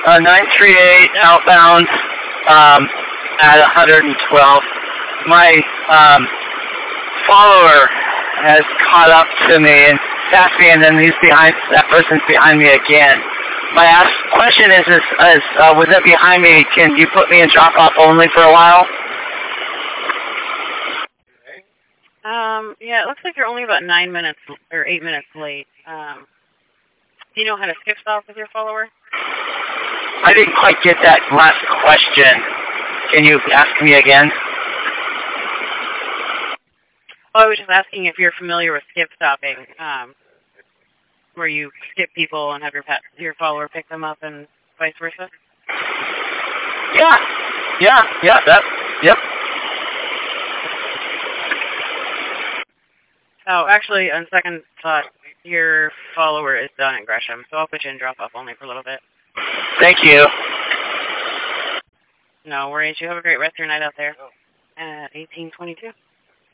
938 outbound at 112. My follower has caught up to me and passed me, and then that person's behind me again. My question is with it behind me, can you put me in drop-off only for a while? Yeah, it looks like you're only about 9 minutes or 8 minutes late. Do you know how to skip stop with your follower? I didn't quite get that last question. Can you ask me again? Oh, I was just asking if you're familiar with skip stopping, where you skip people and have your follower pick them up and vice versa. Yeah. Yep. Oh, actually, on second thought, your follower is done at Gresham, so I'll put you in drop-off only for a little bit. Thank you. No worries. You have a great rest of your night out there. At 1822.